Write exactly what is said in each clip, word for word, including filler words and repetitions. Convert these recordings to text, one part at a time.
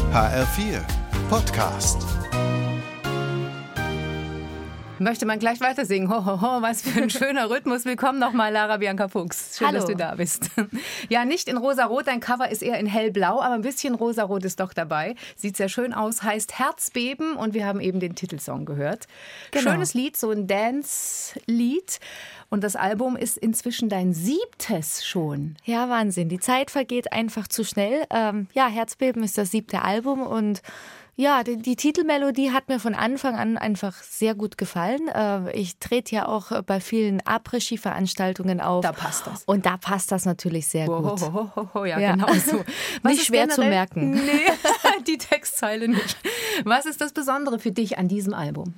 H R vier Podcast. Möchte man gleich weiter singen? Ho, ho, ho, was für ein schöner Rhythmus. Willkommen nochmal, Lara Bianca Fuchs. Schön, Hallo. dass du da bist. Ja, nicht in rosarot, dein Cover ist eher in hellblau, aber ein bisschen rosarot ist doch dabei. Sieht sehr schön aus, heißt Herzbeben und wir haben eben den Titelsong gehört. Genau. Schönes Lied, so ein Dance-Lied. Und das Album ist inzwischen dein siebtes schon. Ja, Wahnsinn. Die Zeit vergeht einfach zu schnell. Ähm, ja, Herzbeben ist das siebte Album und ja, die, die Titelmelodie hat mir von Anfang an einfach sehr gut gefallen. Äh, ich trete ja auch bei vielen Après-Ski-Veranstaltungen auf. Da passt das. Und da passt das natürlich sehr Ho, gut. ho, ho, ho, ho, ja, Ja. genau so. Was Nicht ist schwer zu generell- merken. Nee, die Textzeile nicht. Was ist das Besondere für dich an diesem Album?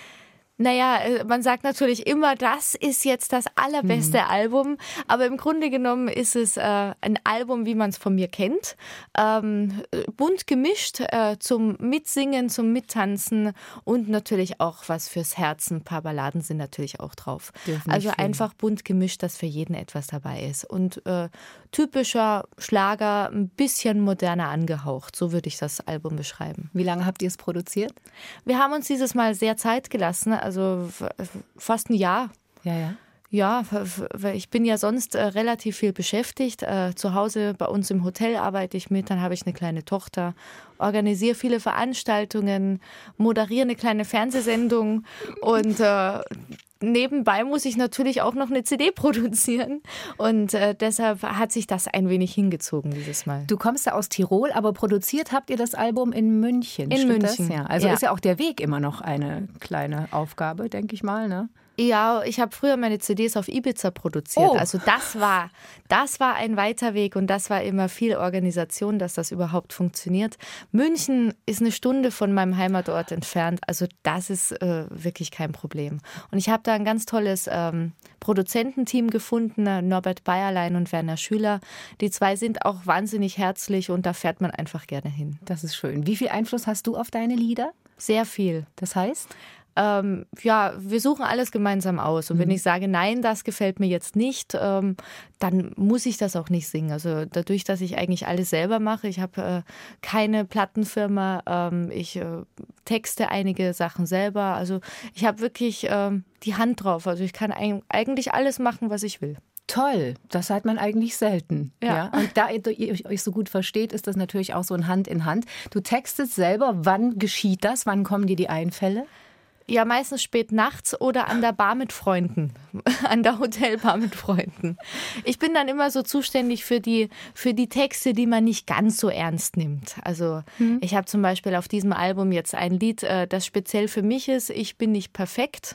Naja, äh, man sagt natürlich immer, das ist jetzt das allerbeste Mhm. Album. Aber im Grunde genommen ist es äh, ein Album, wie man es von mir kennt. Ähm, bunt gemischt äh, zum Mitsingen, zum Mittanzen und natürlich auch was fürs Herzen. Ein paar Balladen sind natürlich auch drauf. Dürfen nicht Also fehlen. einfach bunt gemischt, dass für jeden etwas dabei ist. Und äh, typischer Schlager, ein bisschen moderner angehaucht. So würde ich das Album beschreiben. Wie lange habt ihr es produziert? Wir haben uns dieses Mal sehr Zeit gelassen, also f- fast ein Jahr. Ja, ja. Ja, f- f- ich bin ja sonst äh, relativ viel beschäftigt. Äh, zu Hause bei uns im Hotel arbeite ich mit, dann habe ich eine kleine Tochter, organisiere viele Veranstaltungen, moderiere eine kleine Fernsehsendung und äh, nebenbei muss ich natürlich auch noch eine C D produzieren und äh, deshalb hat sich das ein wenig hingezogen dieses Mal. Du kommst ja aus Tirol, aber produziert habt ihr das Album in München. In stimmt München, Das? Ja. Also ja. ist ja auch der Weg immer noch eine kleine Aufgabe, denke ich mal, ne? Ja, ich habe früher meine C Ds auf Ibiza produziert. Oh. Also das war, das war ein weiter Weg und das war immer viel Organisation, dass das überhaupt funktioniert. München ist eine Stunde von meinem Heimatort entfernt. Also das ist äh, wirklich kein Problem. Und ich habe da ein ganz tolles ähm, Produzententeam gefunden, äh, Norbert Bayerlein und Werner Schüler. Die zwei sind auch wahnsinnig herzlich und da fährt man einfach gerne hin. Das ist schön. Wie viel Einfluss hast du auf deine Lieder? Sehr viel. Das heißt? Ähm, ja, wir suchen alles gemeinsam aus. Und wenn ich sage, nein, das gefällt mir jetzt nicht, ähm, dann muss ich das auch nicht singen. Also dadurch, dass ich eigentlich alles selber mache, ich habe äh, keine Plattenfirma, ähm, ich äh, texte einige Sachen selber. Also ich habe wirklich ähm, die Hand drauf. Also ich kann eig- eigentlich alles machen, was ich will. Toll, das hat man eigentlich selten. Ja. Und da ihr euch so gut versteht, ist das natürlich auch so ein Hand in Hand. Du textest selber, wann geschieht das? Wann kommen dir die Einfälle? Ja, meistens spät nachts oder an der Bar mit Freunden, an der Hotelbar mit Freunden. Ich bin dann immer so zuständig für die, für die Texte, die man nicht ganz so ernst nimmt. Also ich habe zum Beispiel auf diesem Album jetzt ein Lied, äh, das speziell für mich ist, Ich bin nicht perfekt.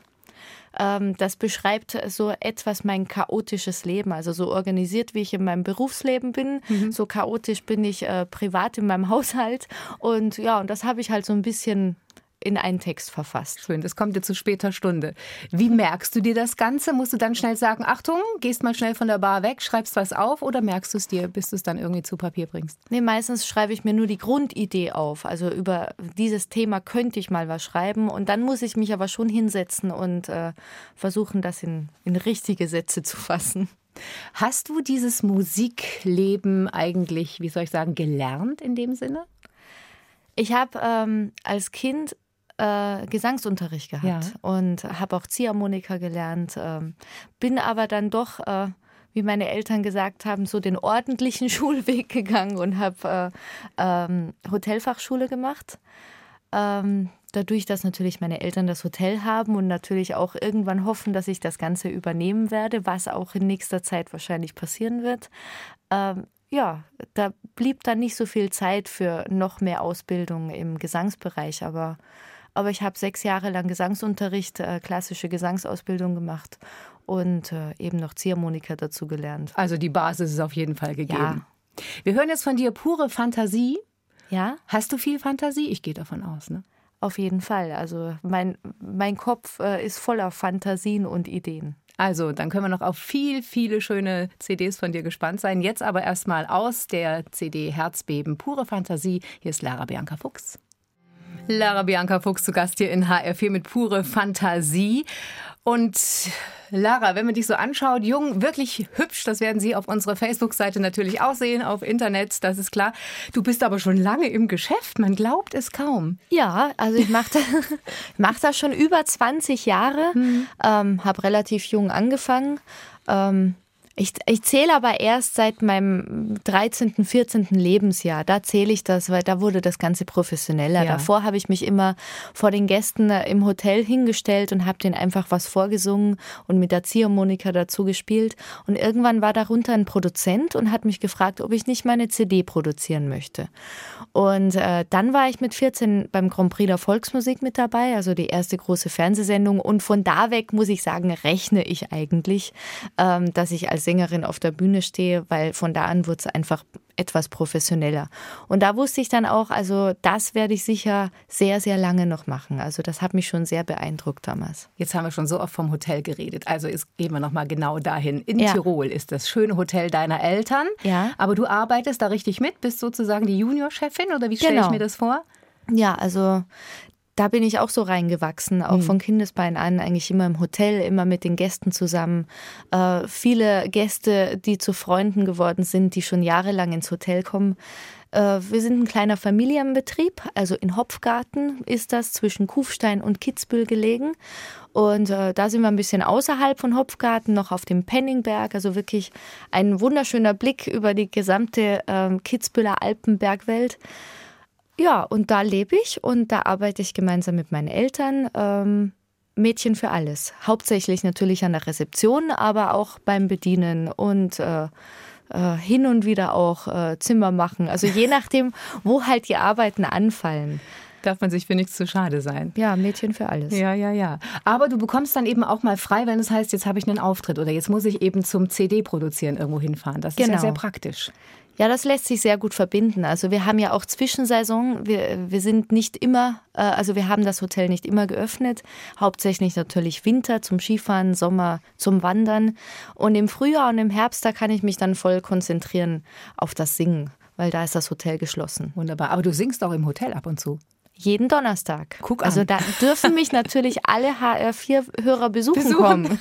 Ähm, das beschreibt so etwas mein chaotisches Leben, also so organisiert, wie ich in meinem Berufsleben bin, so chaotisch bin ich äh, privat in meinem Haushalt. Und ja, und das habe ich halt so ein bisschen in einen Text verfasst. Schön, das kommt dir zu später Stunde. Wie merkst du dir das Ganze? Musst du dann schnell sagen, Achtung, gehst mal schnell von der Bar weg, schreibst was auf oder merkst du es dir, bis du es dann irgendwie zu Papier bringst? Nee, meistens schreibe ich mir nur die Grundidee auf. Also über dieses Thema könnte ich mal was schreiben und dann muss ich mich aber schon hinsetzen und äh, versuchen, das in, in richtige Sätze zu fassen. Hast du dieses Musikleben eigentlich, wie soll ich sagen, gelernt in dem Sinne? Ich habe ähm, als Kind äh, Gesangsunterricht gehabt Ja. und habe auch Ziehharmonika gelernt, ähm, bin aber dann doch, äh, wie meine Eltern gesagt haben, so den ordentlichen Schulweg gegangen und habe äh, ähm, Hotelfachschule gemacht. Ähm, dadurch, dass natürlich meine Eltern das Hotel haben und natürlich auch irgendwann hoffen, dass ich das Ganze übernehmen werde, was auch in nächster Zeit wahrscheinlich passieren wird. Ähm, ja, da blieb dann nicht so viel Zeit für noch mehr Ausbildung im Gesangsbereich, aber, aber ich habe sechs Jahre lang Gesangsunterricht, äh, klassische Gesangsausbildung gemacht und äh, eben noch Ziehharmonika dazu gelernt. Also die Basis ist auf jeden Fall gegeben. Ja. Wir hören jetzt von dir pure Fantasie. Ja, Hast du viel Fantasie? Ich gehe davon aus, ne? auf jeden Fall. Also mein, mein Kopf äh, ist voller Fantasien und Ideen. Also, dann können wir noch auf viel, viele schöne C Ds von dir gespannt sein. Jetzt aber erstmal aus der C D Herzbeben, pure Fantasie. Hier ist Lara Bianca Fuchs. Lara Bianca Fuchs zu Gast hier in H R vier mit pure Fantasie. Und Lara, wenn man dich so anschaut, jung, wirklich hübsch, das werden Sie auf unserer Facebook-Seite natürlich auch sehen, auf Internet, das ist klar. Du bist aber schon lange im Geschäft, man glaubt es kaum. Ja, also ich mache das, mach das schon über zwanzig Jahre, mhm. ähm, habe relativ jung angefangen. Ähm, Ich, ich zähle aber erst seit meinem dreizehnten, vierzehnten Lebensjahr. Da zähle ich das, weil da wurde das Ganze professioneller. Ja. Davor habe ich mich immer vor den Gästen im Hotel hingestellt und habe denen einfach was vorgesungen und mit der Ziehharmonika dazu gespielt. Und irgendwann war darunter ein Produzent und hat mich gefragt, ob ich nicht meine C D produzieren möchte. Und äh, dann war ich mit vierzehn beim Grand Prix der Volksmusik mit dabei, also die erste große Fernsehsendung. Und von da weg, muss ich sagen, rechne ich eigentlich, ähm, dass ich als Sängerin auf der Bühne stehe, weil von da an wurde es einfach etwas professioneller. Und da wusste ich dann auch, also das werde ich sicher sehr, sehr lange noch machen. Also das hat mich schon sehr beeindruckt damals. Jetzt haben wir schon so oft vom Hotel geredet. Also jetzt gehen wir nochmal genau dahin. In ja. Tirol ist das schöne Hotel deiner Eltern. Ja. Aber du arbeitest da richtig mit, bist sozusagen die Juniorchefin oder wie stelle genau. ich mir das vor? Ja, also da bin ich auch so reingewachsen, auch von Kindesbein an, eigentlich immer im Hotel, immer mit den Gästen zusammen. Äh, viele Gäste, die zu Freunden geworden sind, die schon jahrelang ins Hotel kommen. Äh, wir sind ein kleiner Familienbetrieb, also in Hopfgarten ist das, zwischen Kufstein und Kitzbühel gelegen. Und äh, da sind wir ein bisschen außerhalb von Hopfgarten, noch auf dem Penningberg, also wirklich ein wunderschöner Blick über die gesamte äh, Kitzbüheler Alpenbergwelt. Ja, und da lebe ich und da arbeite ich gemeinsam mit meinen Eltern. Ähm, Mädchen für alles. Hauptsächlich natürlich an der Rezeption, aber auch beim Bedienen und äh, äh, hin und wieder auch äh, Zimmer machen. Also je nachdem, wo halt die Arbeiten anfallen. Darf man sich für nichts zu schade sein. Ja, Mädchen für alles. Ja, ja, ja. Aber du bekommst dann eben auch mal frei, wenn es heißt, jetzt habe ich einen Auftritt oder jetzt muss ich eben zum C D produzieren irgendwo hinfahren. Das ist genau. ja sehr praktisch. Ja, das lässt sich sehr gut verbinden. Also wir haben ja auch Zwischensaison. Wir, wir sind nicht immer, äh, also wir haben das Hotel nicht immer geöffnet. Hauptsächlich natürlich Winter zum Skifahren, Sommer zum Wandern. Und im Frühjahr und im Herbst, da kann ich mich dann voll konzentrieren auf das Singen, weil da ist das Hotel geschlossen. Wunderbar. Aber du singst auch im Hotel ab und zu. Jeden Donnerstag. Guck an. Also da dürfen mich natürlich alle H R vier Hörer besuchen, besuchen. kommen.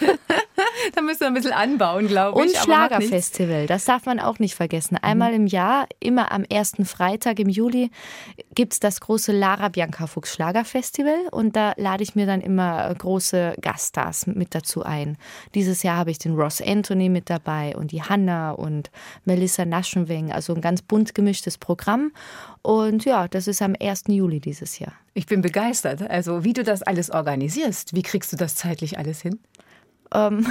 Da müssen wir ein bisschen anbauen, glaube ich. Und Schlagerfestival, das darf man auch nicht vergessen. Einmal im Jahr, immer am ersten Freitag im Juli, gibt es das große Lara Bianca Fuchs Schlagerfestival. Und da lade ich mir dann immer große Gaststars mit dazu ein. Dieses Jahr habe ich den Ross Anthony mit dabei und die Hanna und Melissa Naschenweng. Also ein ganz bunt gemischtes Programm. Und ja, das ist am ersten Juli dieses Jahr. Ich bin begeistert. Also wie du das alles organisierst, wie kriegst du das zeitlich alles hin? Ähm,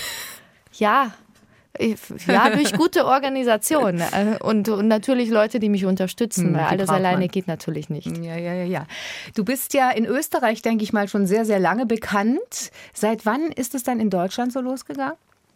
ja, ja, durch gute Organisation und, und natürlich Leute, die mich unterstützen, weil alles alleine man. geht natürlich nicht. Ja, ja, ja, ja. Du bist ja in Österreich, denke ich mal, schon sehr, sehr lange bekannt. Seit wann ist es dann in Deutschland so losgegangen?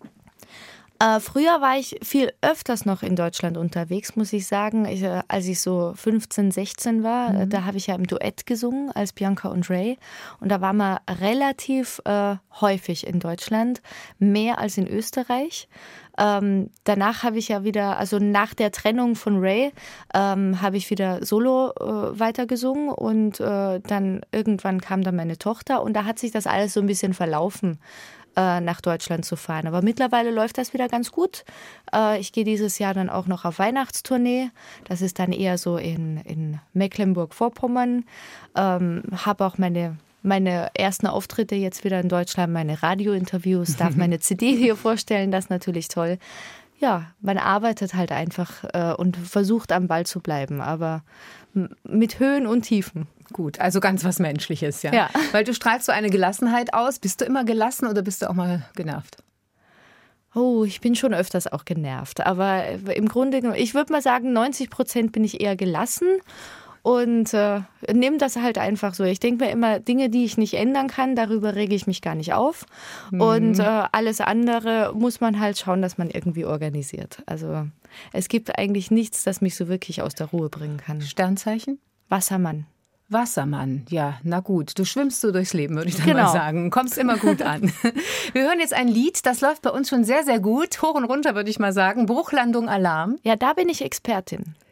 Äh, früher war ich viel öfters noch in Deutschland unterwegs, muss ich sagen. Ich, äh, als ich so fünfzehn, sechzehn war, mhm. äh, da habe ich ja im Duett gesungen als Bianca und Ray. Und da war man relativ äh, häufig in Deutschland, mehr als in Österreich. Ähm, danach habe ich ja wieder, also nach der Trennung von Ray, ähm, habe ich wieder solo äh, weitergesungen und äh, dann irgendwann kam dann meine Tochter und da hat sich das alles so ein bisschen verlaufen, nach Deutschland zu fahren. Aber mittlerweile läuft das wieder ganz gut. Ich gehe dieses Jahr dann auch noch auf Weihnachtstournee. Das ist dann eher so in, in Mecklenburg-Vorpommern. Ähm, habe auch meine, meine ersten Auftritte jetzt wieder in Deutschland, meine Radiointerviews, darf meine C D hier vorstellen, das ist natürlich toll. Ja, man arbeitet halt einfach äh, und versucht am Ball zu bleiben, aber m- mit Höhen und Tiefen. Gut, also ganz was Menschliches, ja. ja. Weil du strahlst so eine Gelassenheit aus. Bist du immer gelassen oder bist du auch mal genervt? Oh, ich bin schon öfters auch genervt. Aber im Grunde, ich würde mal sagen, neunzig Prozent bin ich eher gelassen und äh, nehme das halt einfach so. Ich denke mir immer, Dinge, die ich nicht ändern kann, darüber rege ich mich gar nicht auf. Mhm. Und äh, alles andere muss man halt schauen, dass man irgendwie organisiert. Also es gibt eigentlich nichts, das mich so wirklich aus der Ruhe bringen kann. Sternzeichen? Wassermann. Wassermann, ja, na gut. Du schwimmst so durchs Leben, würde ich dann genau. mal sagen. Kommst immer gut an. Wir hören jetzt ein Lied, das läuft bei uns schon sehr, sehr gut. Hoch und runter, würde ich mal sagen. Bruchlandung Alarm. Ja, da bin ich Expertin.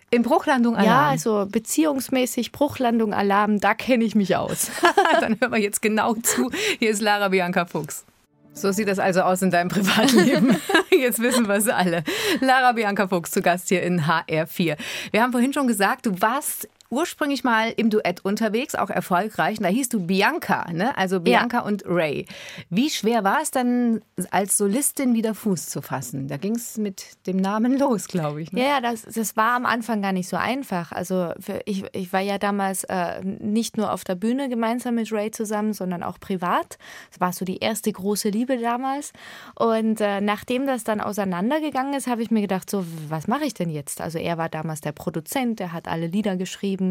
In Bruchlandung Alarm? Ja, also beziehungsmäßig Bruchlandung Alarm, da kenne ich mich aus. Dann hören wir jetzt genau zu. Hier ist Lara Bianca Fuchs. So sieht das also aus in deinem Privatleben. Jetzt wissen wir es alle. Lara Bianca Fuchs zu Gast hier in H R vier. Wir haben vorhin schon gesagt, du warst ursprünglich mal im Duett unterwegs, auch erfolgreich. Und da hieß du Bianca, ne? Also Bianca ja. und Ray. Wie schwer war es dann, als Solistin wieder Fuß zu fassen? Da ging es mit dem Namen los, glaube ich. Ne? Ja, das, das war am Anfang gar nicht so einfach. Also für, ich, ich war ja damals äh, nicht nur auf der Bühne gemeinsam mit Ray zusammen, sondern auch privat. Das war so die erste große Liebe damals. Und äh, nachdem das dann auseinandergegangen ist, habe ich mir gedacht, so, was mache ich denn jetzt? Also er war damals der Produzent, der hat alle Lieder geschrieben.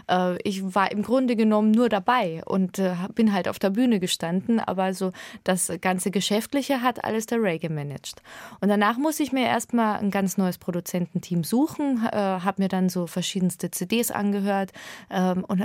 Ich war im Grunde genommen nur dabei und bin halt auf der Bühne gestanden, aber so das ganze Geschäftliche hat alles der Ray gemanagt. Und danach musste ich mir erstmal ein ganz neues Produzententeam suchen, habe mir dann so verschiedenste C Ds angehört und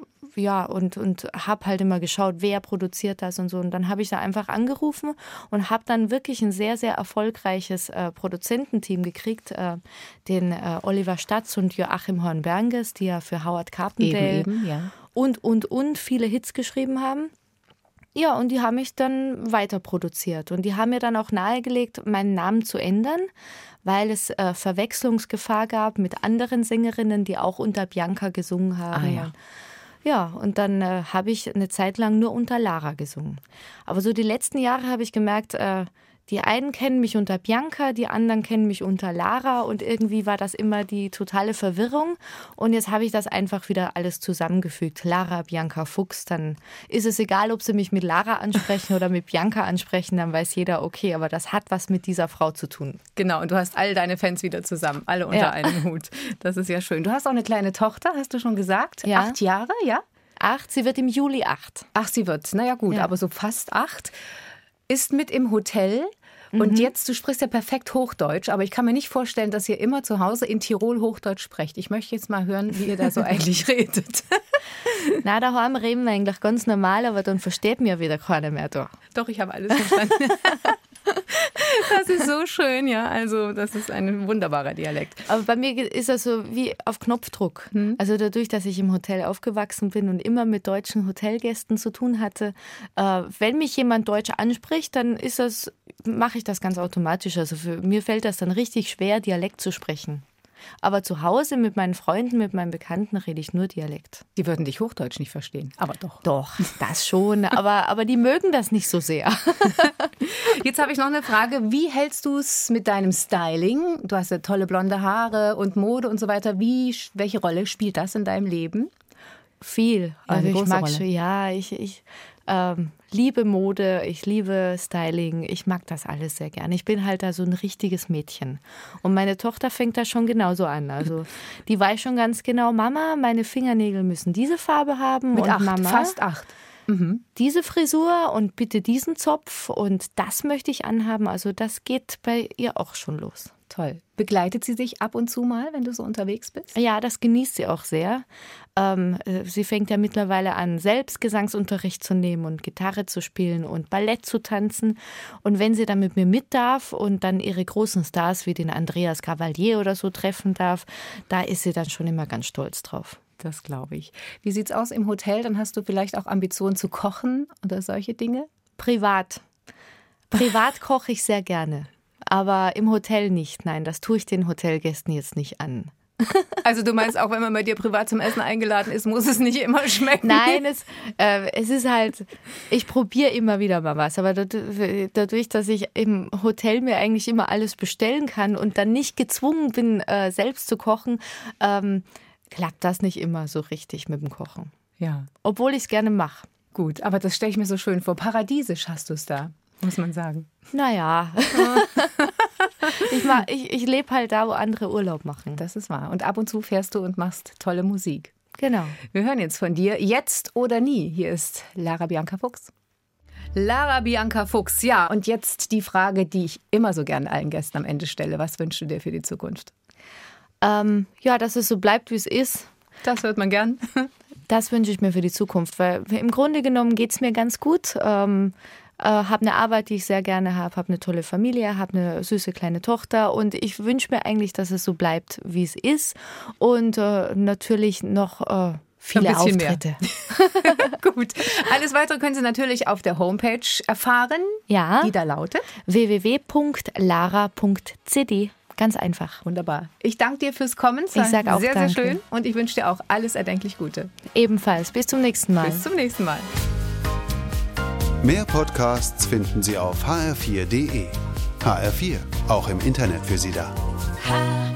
ja, und, und habe halt immer geschaut, wer produziert das und so. Und dann habe ich da einfach angerufen und habe dann wirklich ein sehr, sehr erfolgreiches äh, Produzententeam gekriegt. Äh, den äh, Oliver Statz und Joachim Horn-Berges, die ja für Howard Carpendale eben, eben, ja. und, und, und viele Hits geschrieben haben. Ja, und die haben mich dann weiter produziert. Und die haben mir dann auch nahegelegt, meinen Namen zu ändern, weil es äh, Verwechslungsgefahr gab mit anderen Sängerinnen, die auch unter Bianca gesungen haben. Ah, ja. Ja, und dann äh, habe ich eine Zeit lang nur unter Lara gesungen. Aber so die letzten Jahre habe ich gemerkt, äh, die einen kennen mich unter Bianca, die anderen kennen mich unter Lara und irgendwie war das immer die totale Verwirrung. Und jetzt habe ich das einfach wieder alles zusammengefügt. Lara, Bianca Fuchs, dann ist es egal, ob sie mich mit Lara ansprechen oder mit Bianca ansprechen, dann weiß jeder, okay, aber das hat was mit dieser Frau zu tun. Genau, und du hast all deine Fans wieder zusammen, alle unter ja. einem Hut. Das ist ja schön. Du hast auch eine kleine Tochter, hast du schon gesagt? Ja. Acht Jahre, ja? Acht, sie wird im Juli acht. Ach, sie wird, naja gut, ja. aber so fast acht. Ist mit im Hotel. Und mhm. jetzt, du sprichst ja perfekt Hochdeutsch, aber ich kann mir nicht vorstellen, dass ihr immer zu Hause in Tirol Hochdeutsch sprecht. Ich möchte jetzt mal hören, wie ihr da so eigentlich redet. Na, daheim reden wir eigentlich ganz normal, aber dann versteht mir wieder keiner mehr da. Doch, ich habe alles verstanden. Das ist so schön, ja. Also das ist ein wunderbarer Dialekt. Aber bei mir ist das so wie auf Knopfdruck. Hm. Also dadurch, dass ich im Hotel aufgewachsen bin und immer mit deutschen Hotelgästen zu tun hatte, äh, wenn mich jemand Deutsch anspricht, dann ist das, mache ich das ganz automatisch. Also für mir fällt das dann richtig schwer, Dialekt zu sprechen. Aber zu Hause mit meinen Freunden, mit meinen Bekannten rede ich nur Dialekt. Die würden dich Hochdeutsch nicht verstehen, aber doch. Doch, das schon, aber, aber die mögen das nicht so sehr. Jetzt habe ich noch eine Frage. Wie hältst du es mit deinem Styling? Du hast ja tolle blonde Haare und Mode und so weiter. Wie, welche Rolle spielt das in deinem Leben? Viel. Also ja, ich mag Rolle. schon, ja, ich, ich ähm, liebe Mode, ich liebe Styling, ich mag das alles sehr gerne. Ich bin halt da so ein richtiges Mädchen. Und meine Tochter fängt da schon genauso an. Also die weiß schon ganz genau, Mama, meine Fingernägel müssen diese Farbe haben. Mit und acht, Mama, fast acht. Mhm. Diese Frisur und bitte diesen Zopf und das möchte ich anhaben. Also das geht bei ihr auch schon los. Toll. Begleitet sie dich ab und zu mal, wenn du so unterwegs bist? Ja, das genießt sie auch sehr. Ähm, sie fängt ja mittlerweile an, selbst Gesangsunterricht zu nehmen und Gitarre zu spielen und Ballett zu tanzen. Und wenn sie dann mit mir mit darf und dann ihre großen Stars wie den Andreas Gavalier oder so treffen darf, da ist sie dann schon immer ganz stolz drauf. Das glaube ich. Wie sieht's aus im Hotel? Dann hast du vielleicht auch Ambitionen zu kochen oder solche Dinge? Privat. Privat koche ich sehr gerne. Aber im Hotel nicht. Nein, das tue ich den Hotelgästen jetzt nicht an. Also du meinst, auch wenn man bei dir privat zum Essen eingeladen ist, muss es nicht immer schmecken? Nein, es, äh, es ist halt, ich probiere immer wieder mal was. Aber dadurch, dass ich im Hotel mir eigentlich immer alles bestellen kann und dann nicht gezwungen bin, äh, selbst zu kochen, ähm, klappt das nicht immer so richtig mit dem Kochen. Ja. Obwohl ich es gerne mache. Gut, aber das stelle ich mir so schön vor. Paradiesisch hast du es da, muss man sagen. Naja. ich ich, ich lebe halt da, wo andere Urlaub machen. Das ist wahr. Und ab und zu fährst du und machst tolle Musik. Genau. Wir hören jetzt von dir, jetzt oder nie. Hier ist Lara Bianca Fuchs. Lara Bianca Fuchs, ja. Und jetzt die Frage, die ich immer so gerne allen Gästen am Ende stelle. Was wünschst du dir für die Zukunft? Ähm, ja, dass es so bleibt, wie es ist. Das hört man gern. Das wünsche ich mir für die Zukunft, weil im Grunde genommen geht es mir ganz gut. Ähm, äh, habe eine Arbeit, die ich sehr gerne habe, habe eine tolle Familie, habe eine süße kleine Tochter und ich wünsche mir eigentlich, dass es so bleibt, wie es ist und äh, natürlich noch äh, viele Auftritte. Gut. Alles Weitere können Sie natürlich auf der Homepage erfahren, ja. die da lautet w w w punkt lara punkt c d. Ganz einfach. Wunderbar. Ich danke dir fürs Kommen. Ich sage auch sehr, danke. sehr schön und ich wünsche dir auch alles erdenklich Gute. Ebenfalls. Bis zum nächsten Mal. Bis zum nächsten Mal. Mehr Podcasts finden Sie auf h r vier punkt d e. H R vier, auch im Internet für Sie da.